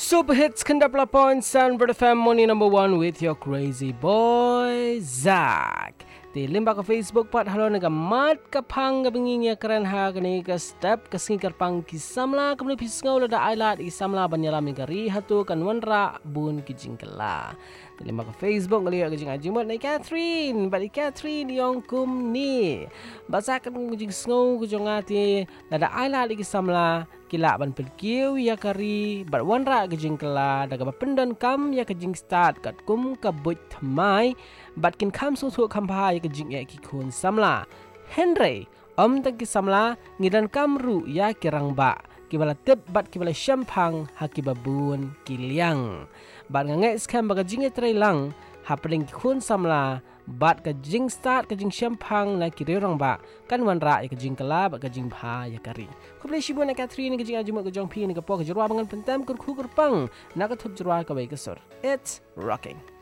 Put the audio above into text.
Super Hits Kendap Lapon Sun FM Morning number 1 with your crazy boy Zach. Di limba ke Facebook pat halo naga mat kapang gabinginya keren ha kani ke step ke singkar pang kisamla kemudian pisngau lada ailat isamla banyala mingkari hatu kan wanra bun kijingkela. Di limba ke Facebook ngeliat kijing ajimot na Catherine, bali Catherine yang kum ni. Basakan kijing sngow kujongati lada ailat isamla kila ban pelkiu ya kari bat wanra kijingkela daga bapendan kam ya kijing start kat kum kabut thamai bat kin kam su kampai kijing ya kikun samla Henry tak ki samla ngidan kamru ya kirang ba kibala tip bat kibala syampang hakibabun kiliang bat ngangai skam baga jing lang hapling kikun samla bat ka jing start ka jing syampang na kirang ba kan wanra ya kijing kala bat ka jing bha ya kari ko ble shibo na Catherine ka jing ajuma ka jong pi ni ka po ka jirwa bangan pentam kur khu kur pang na ka thup jirwa ka bai ka sur it's rocking.